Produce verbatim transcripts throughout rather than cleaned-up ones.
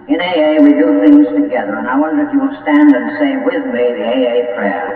In A A, we do things together, and I wonder if you will stand and say with me the A A prayer.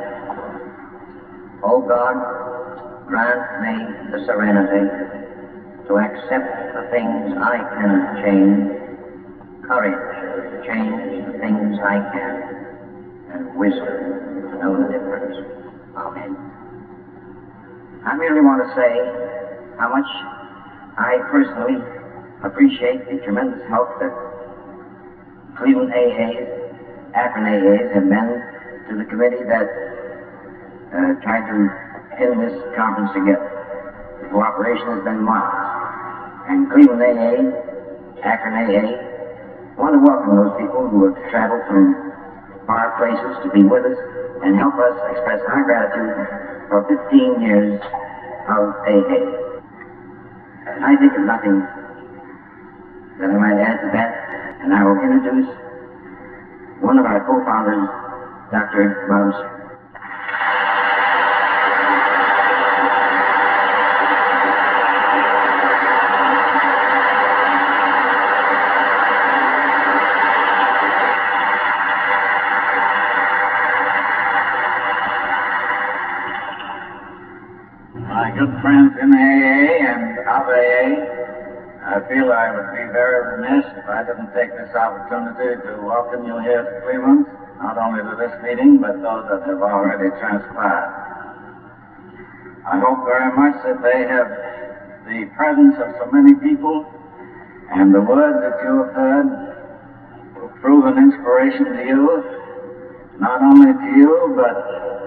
Oh God, grant me the serenity to accept the things I cannot change, courage to change the things I can, and wisdom to know the difference. Amen. I merely want to say how much I personally appreciate the tremendous help that Cleveland A As, Akron A As have been to the committee that uh, tried to pin this conference together. The cooperation has been marvelous. And Cleveland A A, Akron A A, want to welcome those people who have traveled from far places to be with us and help us express our gratitude for fifteen years of A A. And I think of nothing that I might add to that, and I will introduce one of our co-founders, Doctor Bob. My good friends in A A and of A A, I feel I would be very remiss if I didn't take this opportunity to welcome you here to Cleveland, not only to this meeting, but those that have already transpired. I hope very much that they have the presence of so many people and the words that you have heard will prove an inspiration to you, not only to you, but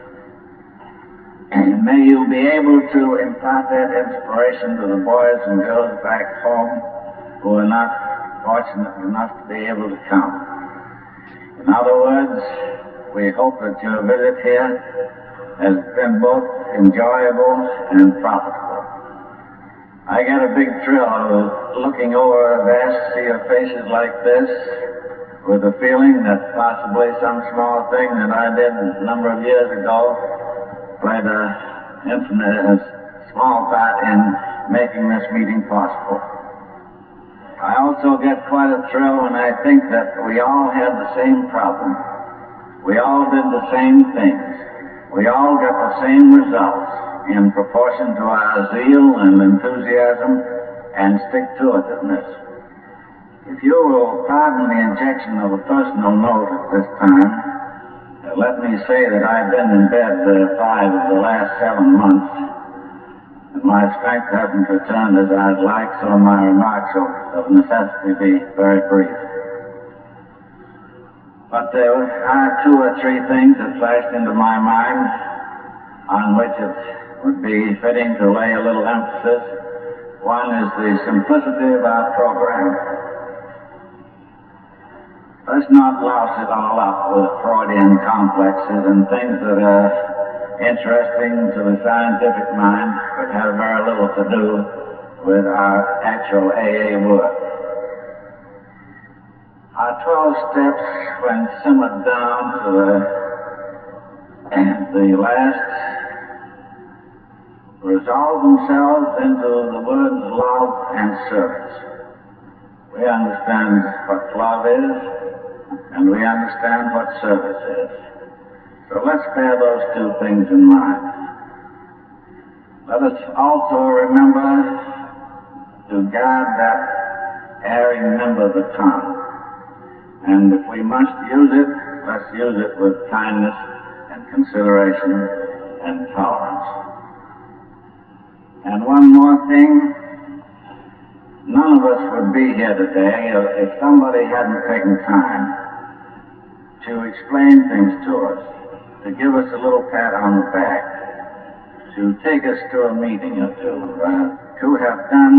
and may you be able to impart that inspiration to the boys and girls back home who are not fortunate enough to be able to come. In other words, we hope that your visit here has been both enjoyable and profitable. I get a big thrill out of looking over a vast sea of faces like this with the feeling that possibly some small thing that I did a number of years ago played an infinite, a small part in making this meeting possible. I also get quite a thrill when I think that we all had the same problem. We all did the same things. We all got the same results in proportion to our zeal and enthusiasm and stick-to-itiveness. If you will pardon the injection of a personal note at this time, let me say that I've been in bed uh, five of the last seven months, and my strength hasn't returned as I'd like, so my remarks will of necessity be very brief. But there are two or three things that flashed into my mind on which it would be fitting to lay a little emphasis. One is the simplicity of our program. Let's not louse it all up with Freudian complexes and things that are interesting to the scientific mind but have very little to do with our actual A A work. Our twelve steps, when simmered down to the, the last, resolve themselves into the words love and service. We understand what love is, and we understand what service is. So let's bear those two things in mind. Let us also remember to guard that erring member of the tongue. And if we must use it, let's use it with kindness and consideration and tolerance. And one more thing. None of us would be here today if somebody hadn't taken time to explain things to us, to give us a little pat on the back, to take us to a meeting or two, uh, to have done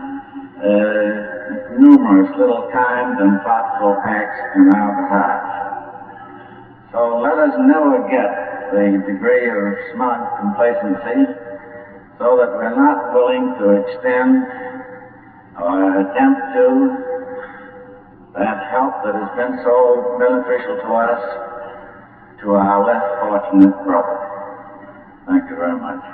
uh, numerous little kind and thoughtful acts in our behalf. So let us never get the degree of smug complacency so that we're not willing to extend or attempt to that help that has been so beneficial to us, to our less fortunate brother. Thank you very much.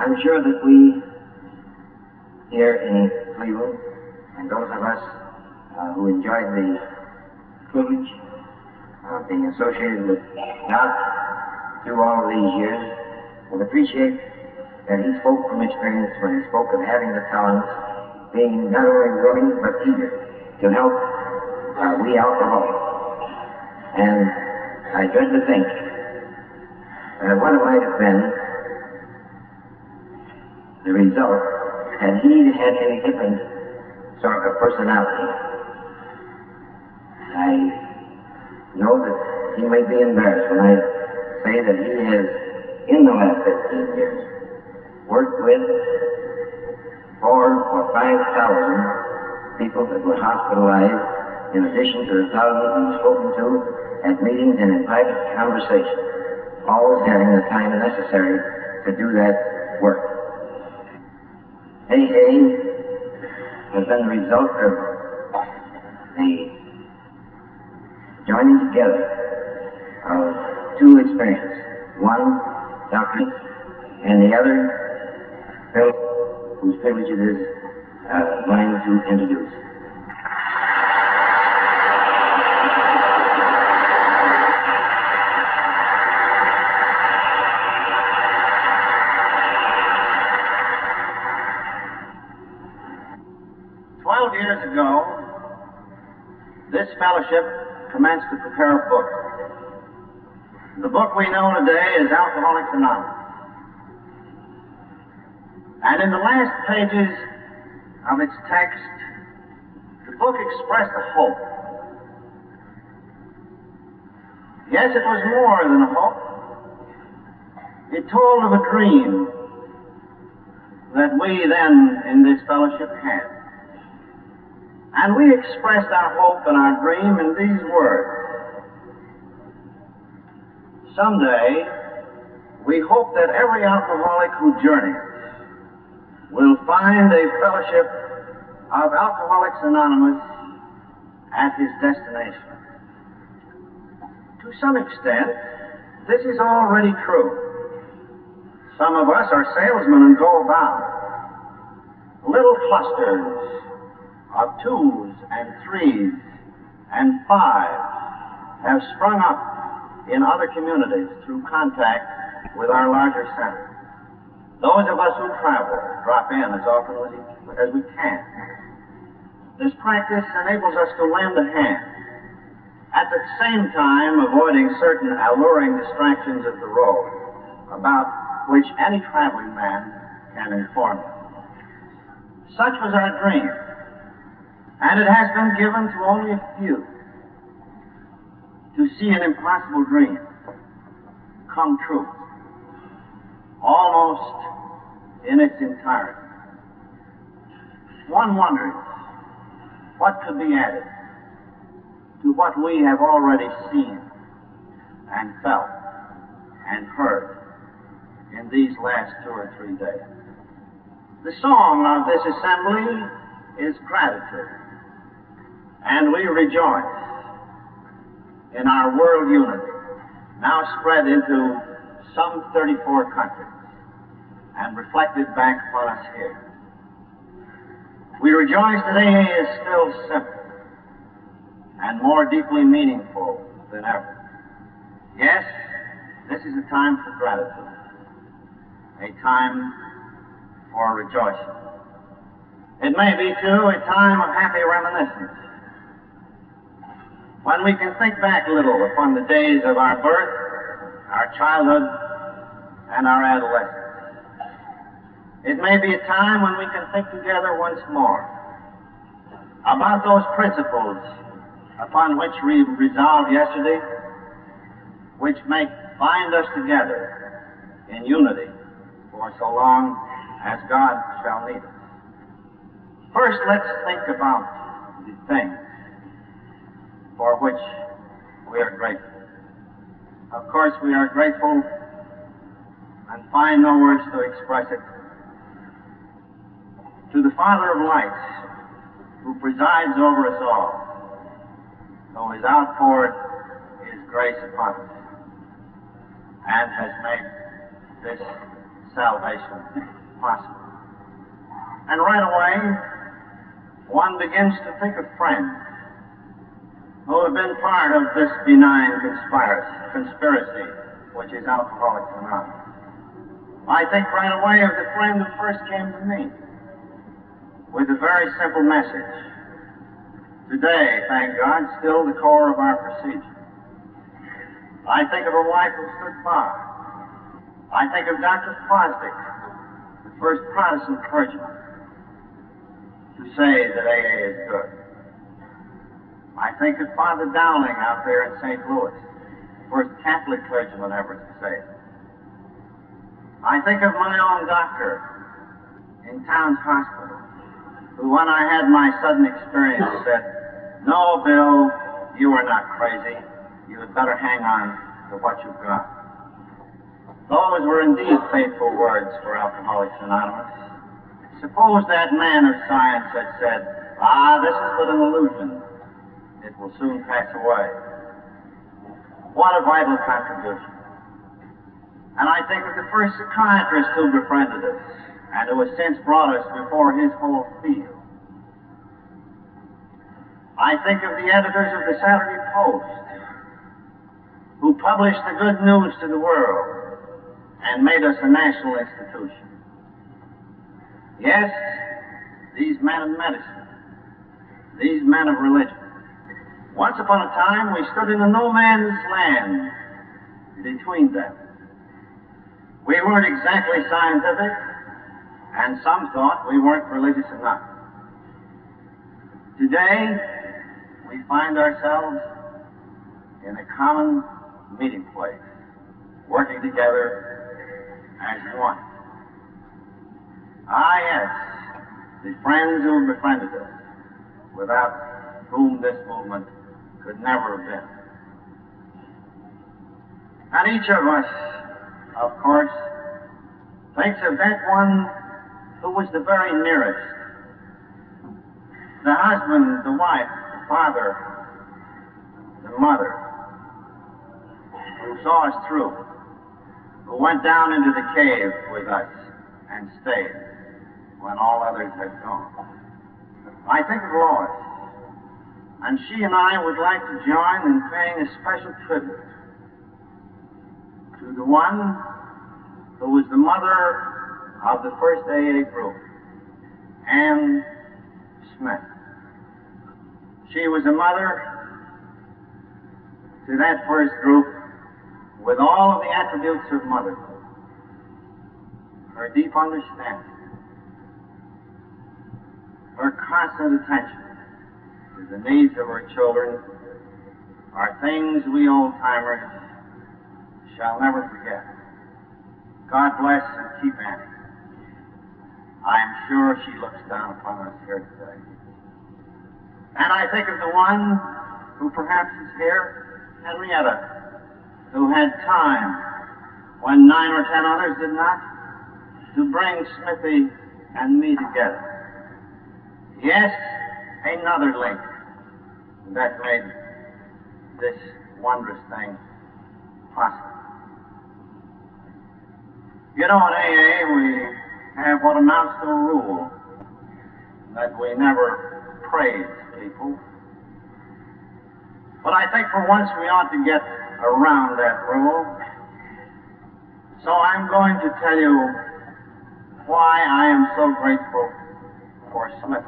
I'm sure that we here in Cleveland, and those of us uh, who enjoyed the privilege of being associated with Doc through all of these years, will appreciate that he spoke from experience when he spoke of having the talents, being not only willing but eager to help uh, we alcoholics. And I dread to think uh, what it might have been the result had he had any different sort of personality. I know that he may be embarrassed when I say that he has, in the last fifteen years, worked with four or five thousand people that were hospitalized, in addition to the thousands he's spoken to at meetings and in private conversation, always having the time necessary to do that work. Hey Hey has been the result of the joining together of two experiences. One, Doctor, and the other, Phil, whose privilege it is uh, mine to introduce. Twelve years ago, this fellowship commenced to prepare a book. The book we know today is Alcoholics Anonymous. And in the last pages of its text, the book expressed a hope. Yes, it was more than a hope. It told of a dream that we then in this fellowship had. And we expressed our hope and our dream in these words. Someday, we hope that every alcoholic who journeys will find a fellowship of Alcoholics Anonymous at his destination. To some extent, this is already true. Some of us are salesmen and go about. Little clusters of twos and threes and fives have sprung up in other communities through contact with our larger center. Those of us who travel drop in as often as we, as we can. This practice enables us to lend a hand, at the same time avoiding certain alluring distractions of the road about which any traveling man can inform you. Such was our dream, and it has been given to only a few to see an impossible dream come true, almost in its entirety. One wonders what could be added to what we have already seen and felt and heard in these last two or three days. The song of this assembly is gratitude, and we rejoice in our world unity, now spread into some thirty-four countries and reflected back upon us here. We rejoice that A A is still simple and more deeply meaningful than ever. Yes, this is a time for gratitude, a time for rejoicing. It may be, too, a time of happy reminiscence, when we can think back a little upon the days of our birth, our childhood, and our adolescence. It may be a time when we can think together once more about those principles upon which we resolved yesterday, which may bind us together in unity for so long as God shall need us. First, let's think about the things for which we are grateful. Of course, we are grateful and find no words to express it to the Father of lights, who presides over us all, who has outpoured His grace upon us and has made this salvation possible. And right away, one begins to think of friends who have been part of this benign conspiracy, conspiracy which is Alcoholics Anonymous. I think right away of the friend who first came to me with a very simple message. Today, thank God, still the core of our procedure. I think of a wife who stood by. I think of Doctor Fosdick, the first Protestant clergyman to say that A A is good. I think of Father Dowling out there in Saint Louis, the first Catholic clergyman ever to say it. I think of my own doctor in Towns Hospital, who when I had my sudden experience said, "No, Bill, you are not crazy. You had better hang on to what you've got." Those were indeed faithful words for Alcoholics Anonymous. Suppose that man of science had said, "Ah, this is but an illusion. It will soon pass away." What a vital contribution. And I think of the first psychiatrist who befriended us and who has since brought us before his whole field. I think of the editors of the Saturday Post who published the good news to the world and made us a national institution. Yes, these men of medicine, these men of religion. Once upon a time, we stood in a no man's land between them. We weren't exactly scientific, and some thought we weren't religious enough. Today, we find ourselves in a common meeting place, working together as one. Ah, yes, the friends who befriended us, without whom this movement could never have been. And each of us, of course, thinks of that one who was the very nearest. The husband, the wife, the father, the mother, who saw us through, who went down into the cave with us and stayed when all others had gone. I think of Lois, and she and I would like to join in paying a special tribute to the one who was the mother of the first A A group, Anne Smith. She was a mother to that first group with all of the attributes of motherhood. Her deep understanding, her constant attention to the needs of her children are things we old-timers shall never forget. God bless and keep Annie. I am sure she looks down upon us here today. And I think of the one who perhaps is here, Henrietta, who had time, when nine or ten others did not, to bring Smithy and me together. Yes, another link that made this wondrous thing possible. You know, in A A, we have what amounts to a rule that we never praise people. But I think for once we ought to get around that rule. So I'm going to tell you why I am so grateful for Smith.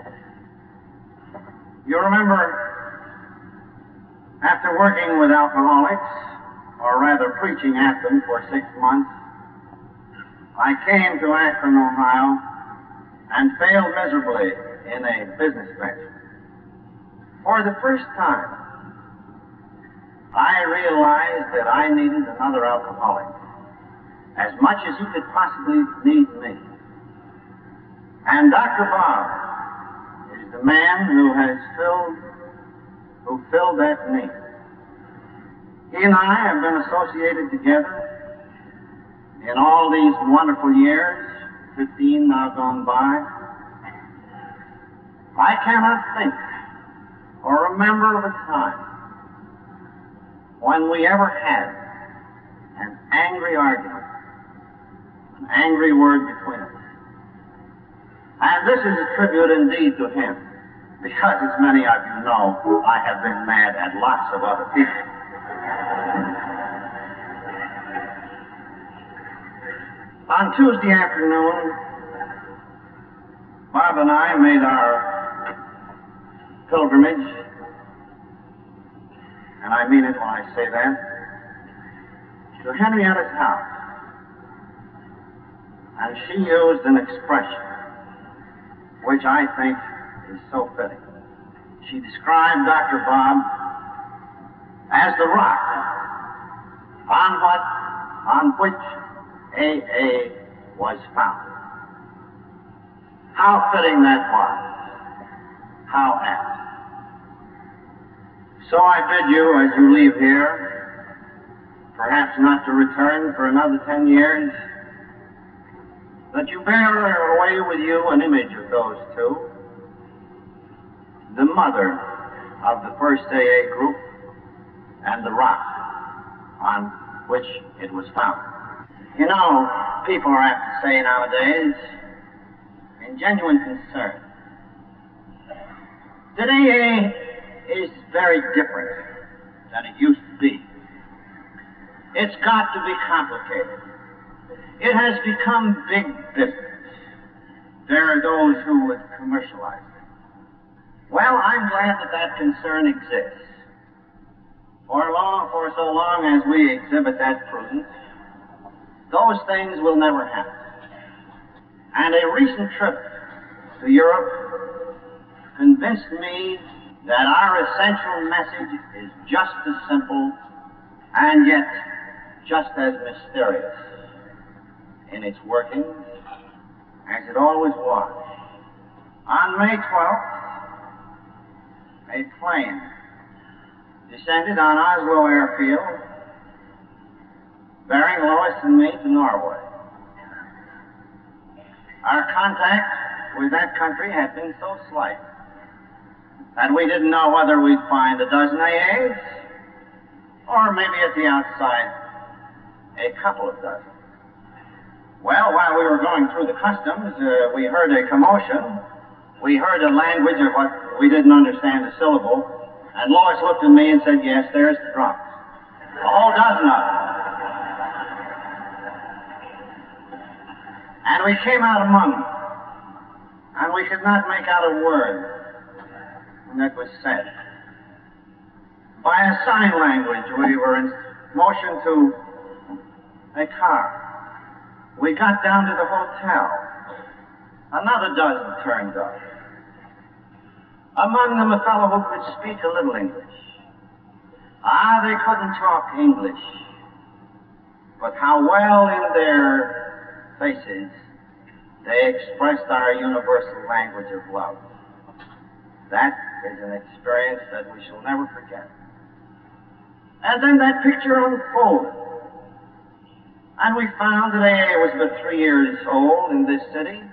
You remember, after working with alcoholics, or rather preaching at them for six months, I came to Akron, Ohio, and failed miserably in a business venture. For the first time, I realized that I needed another alcoholic, as much as he could possibly need me. And Doctor Bob is the man who has filled, who filled that need. He and I have been associated together in all these wonderful years, fifteen now gone by. I cannot think or remember of a time when we ever had an angry argument, an angry word between us. And this is a tribute indeed to him, because, as many of you know, I have been mad at lots of other people. On Tuesday afternoon, Bob and I made our pilgrimage, and I mean it when I say that, to Henrietta's house. And she used an expression which I think is so fitting. She described Doctor Bob as the rock on what, on which A A was founded. How fitting that was. How apt. So I bid you, as you leave here, perhaps not to return for another ten years, that you bear away with you an image of those two, the mother of the first A A group and the rock on which it was founded. You know, people are apt to say nowadays, in genuine concern, that A A is very different than it used to be. It's got to be complicated. It has become big business. There are those who would commercialize it. Well, I'm glad that that concern exists. For long, for so long as we exhibit that prudence, those things will never happen. And a recent trip to Europe convinced me that our essential message is just as simple and yet just as mysterious in its workings as it always was. On May twelfth, a plane descended on Oslo airfield, bearing Lois and me to Norway. Our contact with that country had been so slight that we didn't know whether we'd find a dozen A As, or maybe at the outside, a couple of dozen. Well, while we were going through the customs, uh, we heard a commotion. We heard a language of what we didn't understand a syllable, and Lois looked at me and said, yes, there's the drunks. A whole dozen of them. And we came out among them, and we could not make out a word that was said. By a sign language, we were in motion to a car. We got down to the hotel. Another dozen turned up. Among them, a fellow who could speak a little English. Ah, they couldn't talk English, but how well in their faces they expressed our universal language of love. That is an experience that we shall never forget. And then that picture unfolded. And we found that A A was but three years old in this city.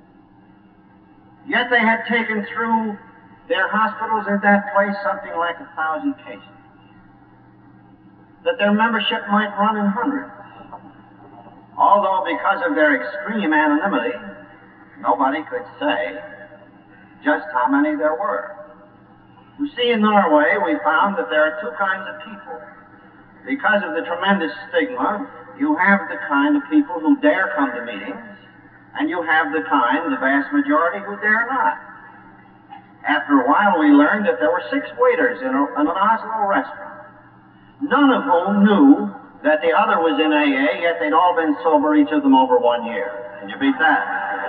Yet they had taken through their hospitals in that place something like a thousand cases. That their membership might run in hundreds. Although because of their extreme anonymity, nobody could say just how many there were. You see, in Norway, we found that there are two kinds of people. Because of the tremendous stigma, you have the kind of people who dare come to meetings, and you have the kind, the vast majority, who dare not. After a while, we learned that there were six waiters in, a, in an Oslo restaurant, none of whom knew that the other was in A A, yet they'd all been sober, each of them over one year. Can you beat that?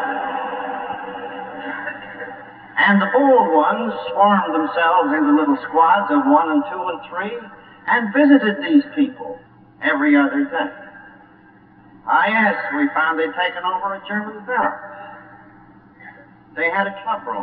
And the bold ones formed themselves into little squads of one and two and three and visited these people every other day. Ah, yes, we found they'd taken over a German barracks. They had a club room.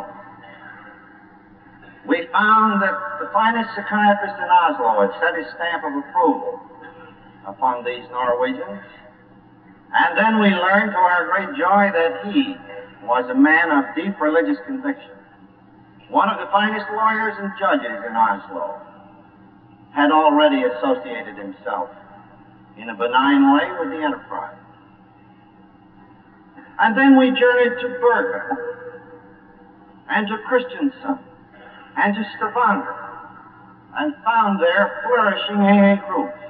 We found that the finest psychiatrist in Oslo had set his stamp of approval upon these Norwegians. And then we learned to our great joy that he was a man of deep religious conviction. One of the finest lawyers and judges in Oslo had already associated himself in a benign way with the enterprise. And then we journeyed to Bergen, and to Christiansand, and to Stavanger, and found there flourishing A A groups.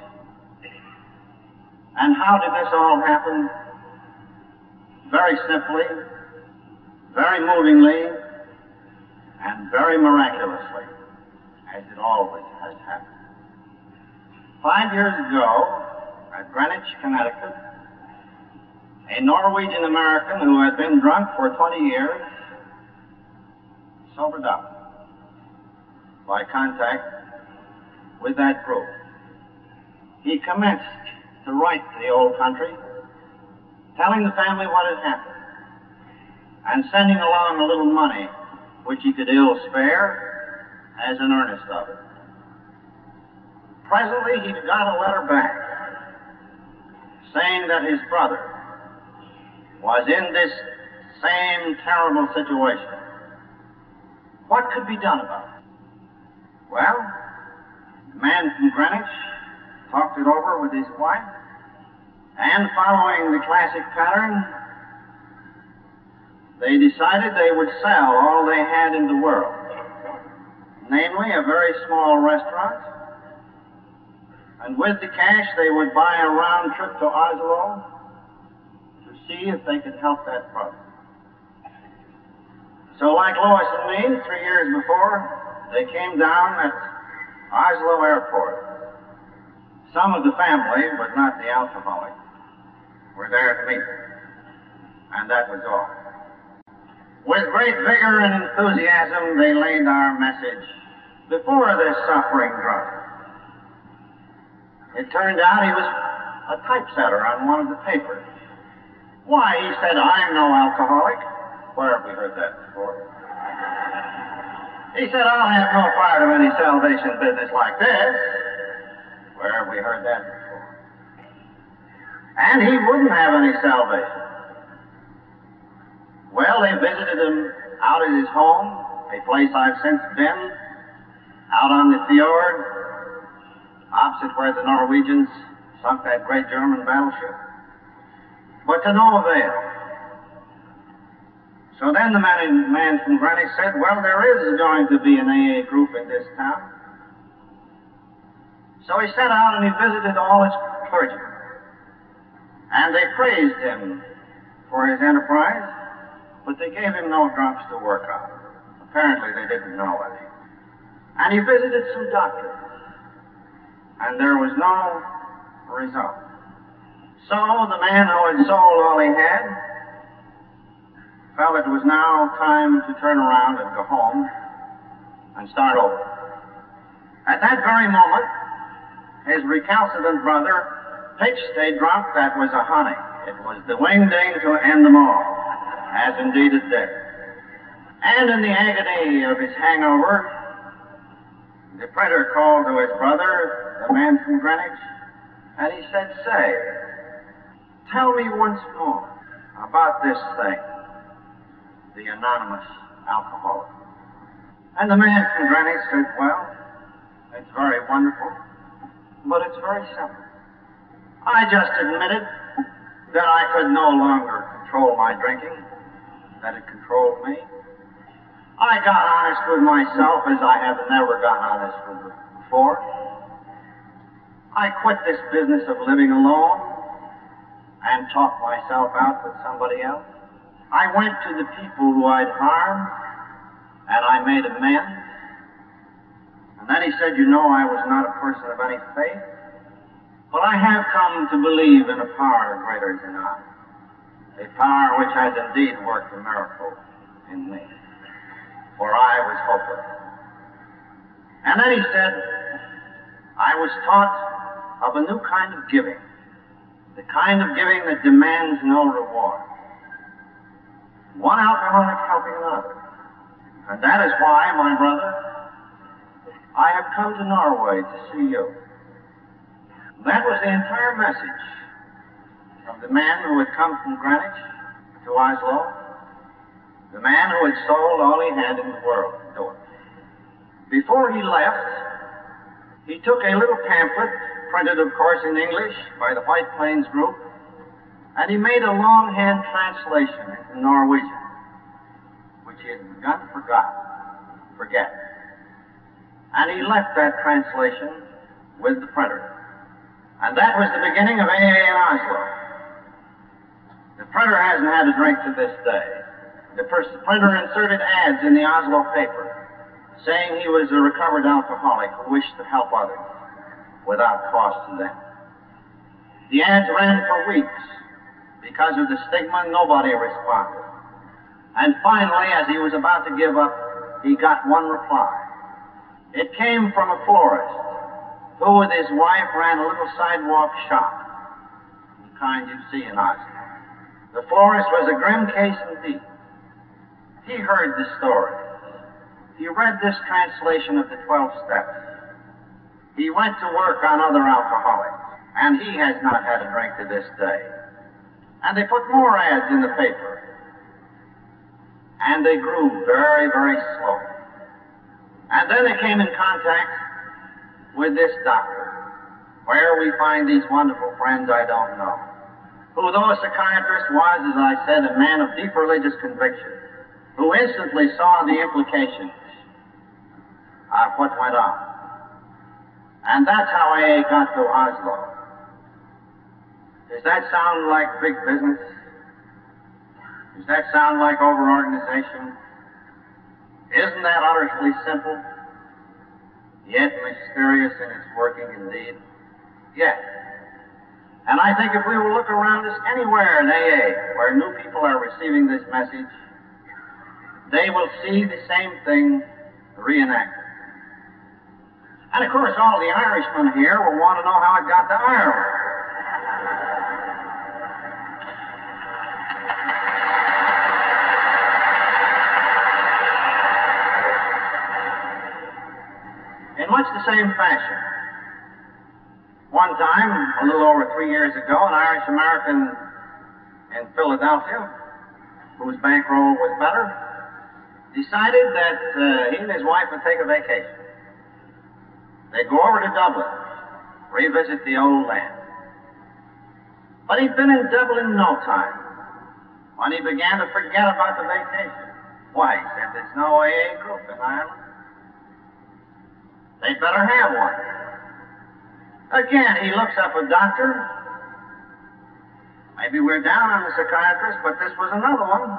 And how did this all happen? Very simply, very movingly, and very miraculously, as it always has happened. Five years ago, at Greenwich, Connecticut, a Norwegian American who had been drunk for twenty years sobered up by contact with that group. He commenced to write to the old country, telling the family what had happened, and sending along a little money which he could ill spare as an earnest of it. Presently, he got a letter back saying that his brother was in this same terrible situation. What could be done about it? Well, the man from Greenwich talked it over with his wife, and following the classic pattern, they decided they would sell all they had in the world, namely a very small restaurant, and with the cash they would buy a round trip to Oslo to see if they could help that brother. So like Lois and me, three years before, they came down at Oslo Airport. Some of the family, but not the alcoholic, were there to meet them. And that was all. With great vigor and enthusiasm, they laid our message before this suffering drunk. It turned out he was a typesetter on one of the papers. Why, he said, I'm no alcoholic. Where have we heard that before? He said, I'll have no part of any salvation business like this. Where have we heard that before? And he wouldn't have any salvation. Well, they visited him out at his home, a place I've since been, out on the fjord, opposite where the Norwegians sunk that great German battleship. But to no avail. So then the man, man from Greenwich said, well, there is going to be an A A group in this town. So he set out and he visited all its clergymen. And they praised him for his enterprise, but they gave him no drops to work on. Apparently they didn't know any. And he visited some doctors, and there was no result. So the man who had sold all he had felt it was now time to turn around and go home and start over. At that very moment, his recalcitrant brother pitched a drunk that was a honey. It was the wingding to end them all, as indeed it did. And in the agony of his hangover, the printer called to his brother, the man from Greenwich, and he said, say, tell me once more about this thing, the anonymous alcoholic. And the man from Greenwich said, well, it's very wonderful, but it's very simple. I just admitted that I could no longer control my drinking, that it controlled me. I got honest with myself as I have never got honest with before. I quit this business of living alone and talked myself out with somebody else. I went to the people who I'd harmed, and I made amends. And then he said, you know, I was not a person of any faith, but I have come to believe in a power greater than I, a power which has indeed worked a miracle in me, for I was hopeless. And then he said, I was taught of a new kind of giving, the kind of giving that demands no reward. One alcoholic helping another. And that is why, my brother, I have come to Norway to see you. That was the entire message of the man who had come from Greenwich to Oslo, the man who had sold all he had in the world to it. Before he left, he took a little pamphlet, printed, of course, in English by the White Plains group, And he made a longhand translation into Norwegian, which he had begun to forgot, forget. And he left that translation with the printer. And that was the beginning of A A in Oslo. The printer hasn't had a drink to this day. The first printer inserted ads in the Oslo paper saying he was a recovered alcoholic who wished to help others without cost to them. The ads ran for weeks. Because of the stigma, nobody responded. And finally, as he was about to give up, he got one reply. It came from a florist who with his wife ran a little sidewalk shop, the kind you see in Oslo. The florist was a grim case indeed. He heard the story. He read this translation of the twelve steps. He went to work on other alcoholics, and he has not had a drink to this day. And they put more ads in the paper. And they grew very, very slowly. And then they came in contact with this doctor. Where we find these wonderful friends, I don't know. Who, though a psychiatrist, was, as I said, a man of deep religious conviction, who instantly saw the implications of what went on. And that's how A A got to Oslo. Does that sound like big business? Does that sound like overorganization? Isn't that utterly simple, yet mysterious in its working indeed? Yes. And I think if we will look around us anywhere in A A where new people are receiving this message, they will see the same thing reenacted. And of course, all the Irishmen here will want to know how it got to Ireland. In much the same fashion. One time, a little over three years ago, an Irish-American in Philadelphia, whose bankroll was better, decided that uh, he and his wife would take a vacation. They'd go over to Dublin, revisit the old land. But he'd been in Dublin no time when he began to forget about the vacation. Why, he said, there's no A A group in Ireland. They'd better have one. Again, he looks up a doctor. Maybe we're down on the psychiatrist, but this was another one.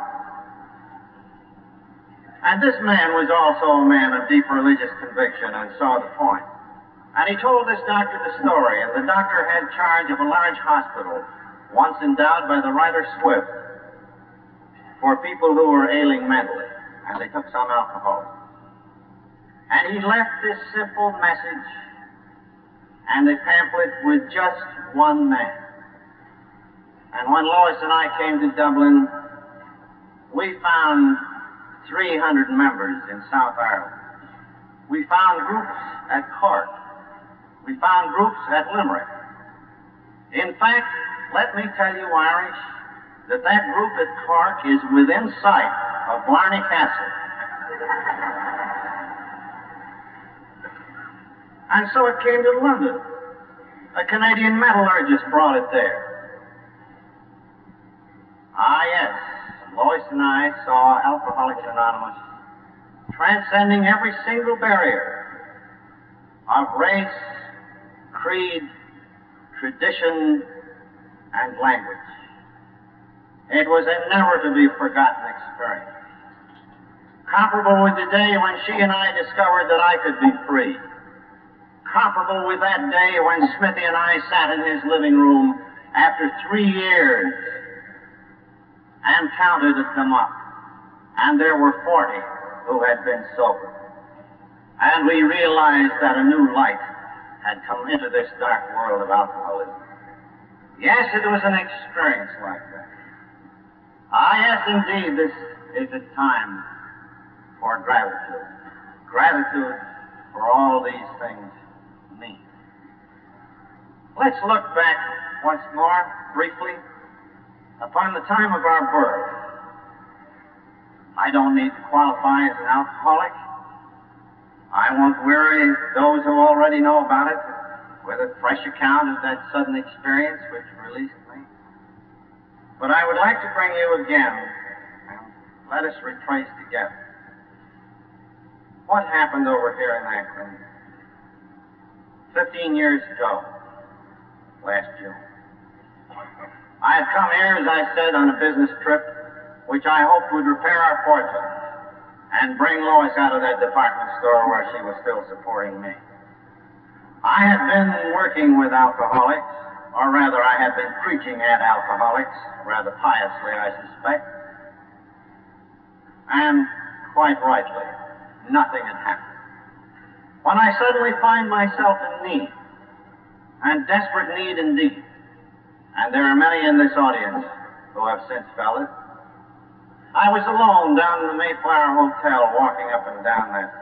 And this man was also a man of deep religious conviction and saw the point. And he told this doctor the story, and the doctor had charge of a large hospital, once endowed by the writer Swift, for people who were ailing mentally, and they took some alcohol. And he left this simple message and a pamphlet with just one man. And when Lois and I came to Dublin, we found three hundred members in South Ireland. We found groups at Cork. We found groups at Limerick. In fact, let me tell you, Irish, that that group at Cork is within sight of Blarney Castle. And so it came to London. A Canadian metallurgist brought it there. Ah, yes, Lois and I saw Alcoholics Anonymous transcending every single barrier of race, creed, tradition, and language. It was a never-to-be-forgotten experience, comparable with the day when she and I discovered that I could be free, comparable with that day when Smithy and I sat in his living room after three years and counted them up, and there were forty who had been sober. And we realized that a new light had come into this dark world of alcoholism. Yes, it was an experience like that. Ah, yes, indeed, this is a time for gratitude. Gratitude for all these things mean. Let's look back once more, briefly, upon the time of our birth. I don't need to qualify as an alcoholic. I won't weary those who already know about it with a fresh account of that sudden experience which released me. But I would like to bring you again and let us retrace together what happened over here in Akron fifteen years ago, last June. I had come here, as I said, on a business trip which I hoped would repair our fortunes and bring Lois out of that department store where she was still supporting me. I had been working with alcoholics, or rather I had been preaching at alcoholics, rather piously I suspect, and quite rightly, nothing had happened. When I suddenly find myself in need, and desperate need indeed, and there are many in this audience who have since felt it, I was alone down in the Mayflower Hotel, walking up and down that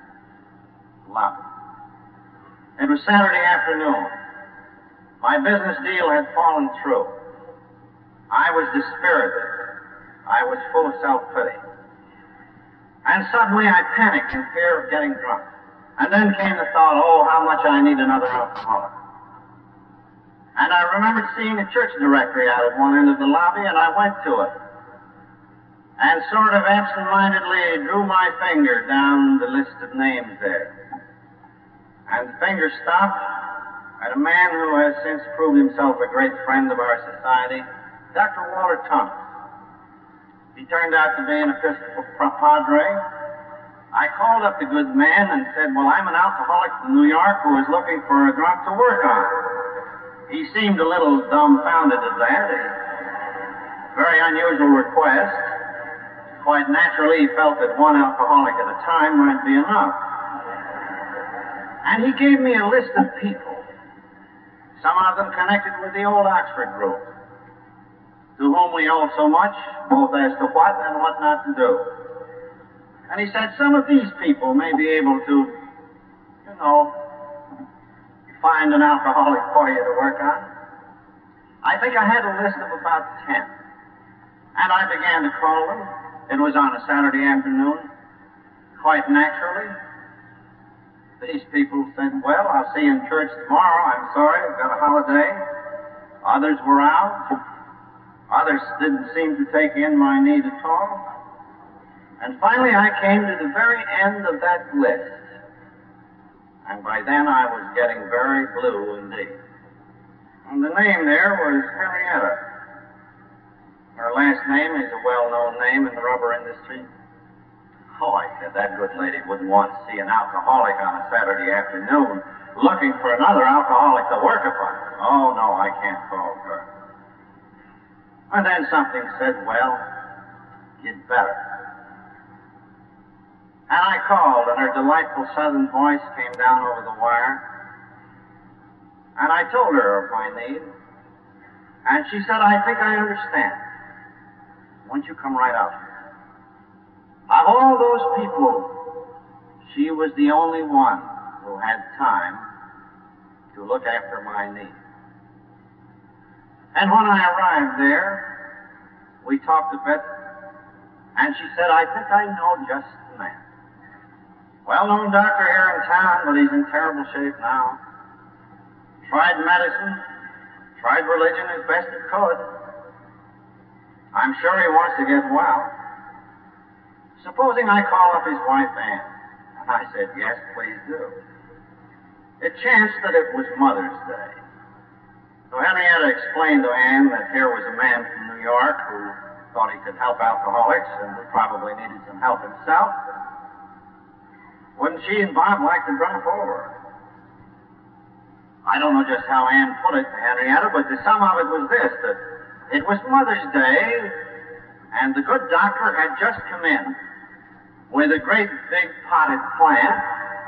lobby. It was Saturday afternoon. My business deal had fallen through. I was dispirited. I was full of self-pity. And suddenly I panicked in fear of getting drunk. And then came the thought, oh, how much I need another alcoholic. And I remembered seeing a church directory out at one end of the lobby, and I went to it. And sort of absent-mindedly drew my finger down the list of names there. And the finger stopped at a man who has since proved himself a great friend of our society, Doctor Walter Thomas. He turned out to be an Episcopal padre. I called up the good man and said, well, I'm an alcoholic from New York who is looking for a drunk to work on. He seemed a little dumbfounded at that. A very unusual request. Quite naturally, he felt that one alcoholic at a time might be enough. And he gave me a list of people, some of them connected with the old Oxford group, to whom we owe so much, both as to what and what not to do. And he said, some of these people may be able to, you know, find an alcoholic for you to work on. I think I had a list of about ten. And I began to call them. It was on a Saturday afternoon. Quite naturally, these people said, well, I'll see you in church tomorrow. I'm sorry, I've got a holiday. Others were out. Others didn't seem to take in my need at all. And finally, I came to the very end of that list. And by then, I was getting very blue indeed. And the name there was Henrietta. Her last name is a well-known name in the rubber industry. Oh, I said, that good lady wouldn't want to see an alcoholic on a Saturday afternoon looking for another alcoholic to work upon. Oh, no, I can't call her. And then something said, well, you'd better. And I called, and her delightful southern voice came down over the wire. And I told her of my need. And she said, I think I understand. Won't you come right out? Of all those people, she was the only one who had time to look after my needs. And when I arrived there, we talked a bit, and she said, I think I know just the man. Well-known doctor here in town, but he's in terrible shape now. Tried medicine, tried religion as best he could. I'm sure he wants to get well. Supposing I call up his wife, Ann? And I said, yes, please do. It chanced that it was Mother's Day. So Henrietta explained to Ann that here was a man from New York who thought he could help alcoholics and who probably needed some help himself. Wouldn't she and Bob like to drop over? I don't know just how Ann put it to Henrietta, but the sum of it was this, that it was Mother's Day, and the good doctor had just come in with a great big potted plant.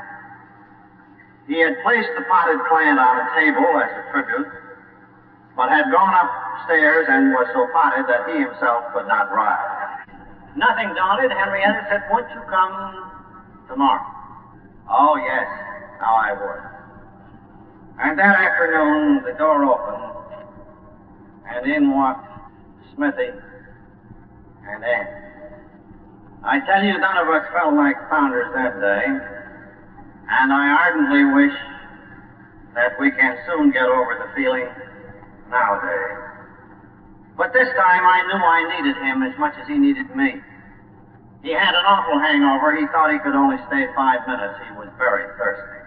He had placed the potted plant on a table as a tribute, but had gone upstairs and was so potted that he himself could not rise. Nothing daunted, Henrietta said, won't you come tomorrow? Oh, yes, now I would. And that afternoon, the door opened, and in walked Smithy and Ann. I tell you, none of us felt like founders that day, and I ardently wish that we can soon get over the feeling nowadays. But this time I knew I needed him as much as he needed me. He had an awful hangover. He thought he could only stay five minutes. He was very thirsty.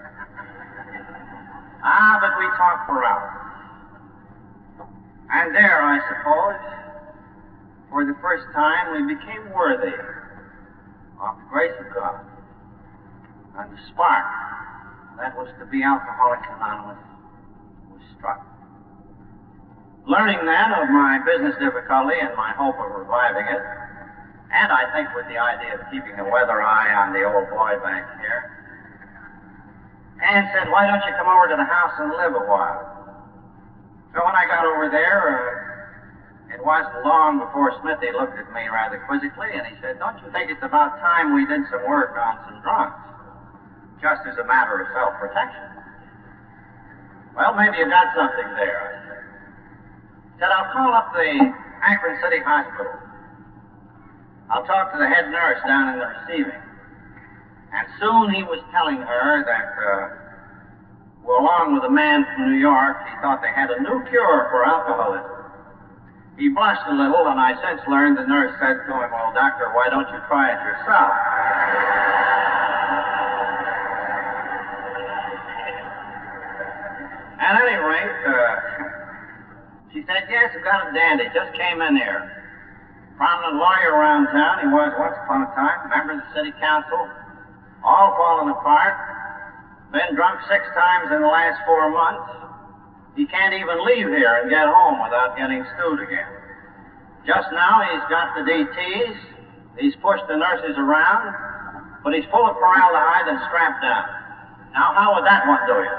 Ah, but we talked for hours. And there, I suppose, for the first time, we became worthy of the grace of God. And the spark that was to be Alcoholics Anonymous was struck. Learning then of my business difficulty and my hope of reviving it, and I think with the idea of keeping a weather eye on the old boy back here, Ann said, why don't you come over to the house and live a while? So when I got over there, uh, it wasn't long before Smithy looked at me rather quizzically, and he said, don't you think it's about time we did some work on some drunks? Just as a matter of self-protection. Well, maybe you got something there, I said. He said, I'll call up the Akron City Hospital. I'll talk to the head nurse down in the receiving. And soon he was telling her that, uh, well, along with a man from New York, he thought they had a new cure for alcoholism. He blushed a little, and I since learned the nurse said to him, well, doctor, why don't you try it yourself? At any rate, uh, she said, yes, I've got a dandy. Just came in here. Prominent lawyer around town. He was once upon a time. Member of the city council. All fallen apart. Been drunk six times in the last four months. He can't even leave here and get home without getting stewed again. Just now he's got the D Ts. He's pushed the nurses around. But he's full of formaldehyde and strapped down. Now, how would that one do you?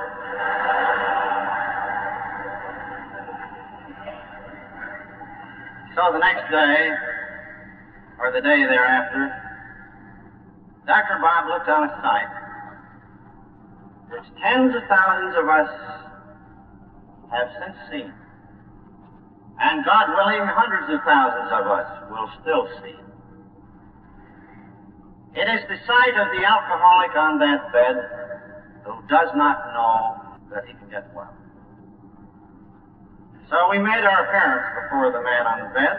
So the next day, or the day thereafter, Doctor Bob looked on a sight which tens of thousands of us have since seen. And God willing, hundreds of thousands of us will still see. It is the sight of the alcoholic on that bed who does not know that he can get well. So we made our appearance before the man on the bed.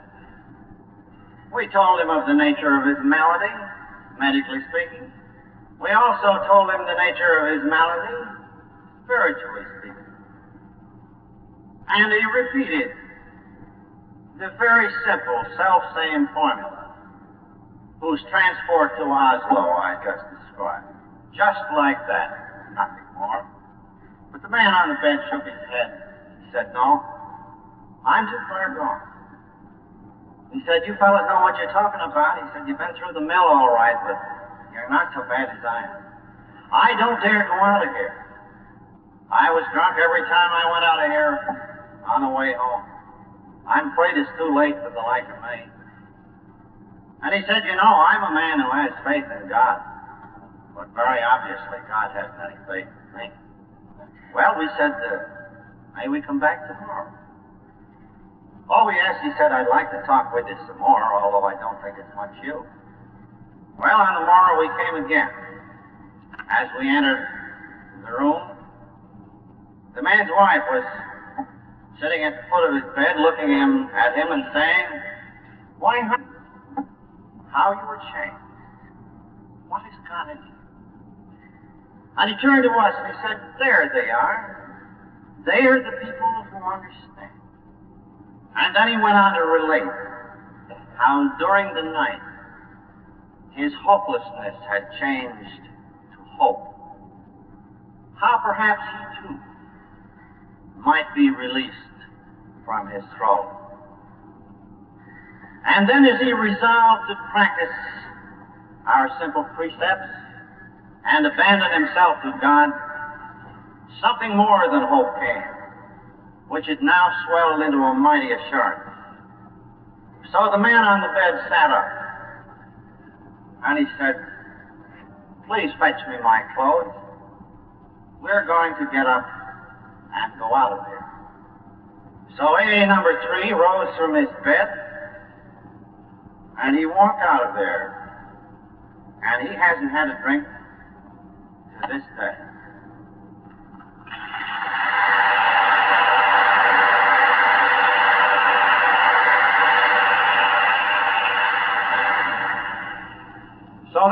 We told him of the nature of his malady, medically speaking. We also told him the nature of his malady, spiritually speaking. And he repeated the very simple, self-same formula, whose transport to Oslo I just described. Just like that, nothing more. But the man on the bed shook his head. He said, no, I'm too far gone. He said, you fellas know what you're talking about. He said, you've been through the mill all right, but you're not so bad as I am. I don't dare go out of here. I was drunk every time I went out of here on the way home. I'm afraid it's too late for the like of me. And he said, you know, I'm a man who has faith in God. But very obviously, God hasn't any faith in me. Well, we said, uh, may we come back tomorrow? Oh, yes, he said, I'd like to talk with you some more, although I don't think it's much use. Well, on the morrow we came again. As we entered the room, the man's wife was sitting at the foot of his bed, looking him, at him and saying, why, honey, how you were changed. What has got into you? And he turned to us and he said, there they are. They are the people who understand. And then he went on to relate how during the night his hopelessness had changed to hope. How perhaps he too might be released from his throne. And then as he resolved to practice our simple precepts and abandon himself to God, something more than hope came, which had now swelled into a mighty assurance. So the man on the bed sat up, and he said, please fetch me my clothes. We're going to get up and go out of here. So A A number three rose from his bed, and he walked out of there, and he hasn't had a drink to this day.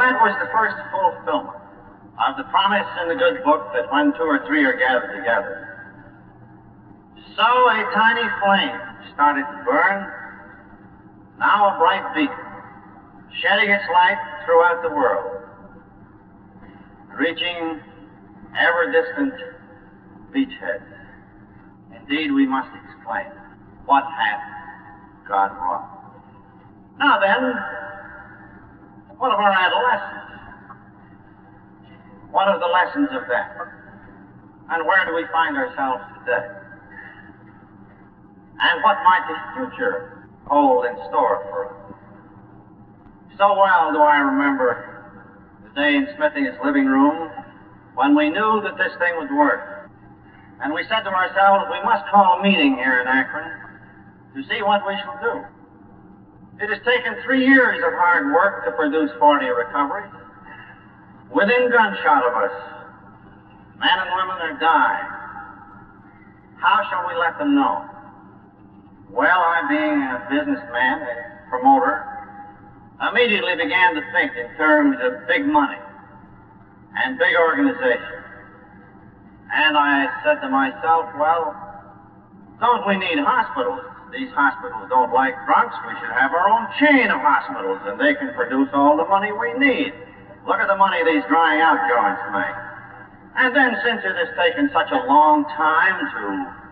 that was the first fulfillment of the promise in the good book that when two or three are gathered together. So a tiny flame started to burn, now a bright beacon, shedding its light throughout the world, reaching ever-distant beachheads. Indeed, we must exclaim, what hath God wrought? Now then, what of our adolescence? What are the lessons of that? And where do we find ourselves today? And what might the future hold in store for us? So well do I remember the day in Smithy's living room when we knew that this thing would work. And we said to ourselves, we must call a meeting here in Akron to see what we shall do. It has taken three years of hard work to produce forty recoveries. Within gunshot of us, men and women are dying. How shall we let them know? Well, I, being a businessman, a promoter, immediately began to think in terms of big money and big organization. And I said to myself, well, don't we need hospitals? These hospitals don't like drunks. We should have our own chain of hospitals, and they can produce all the money we need. Look at the money these drying out joints make. And then, since it has taken such a long time to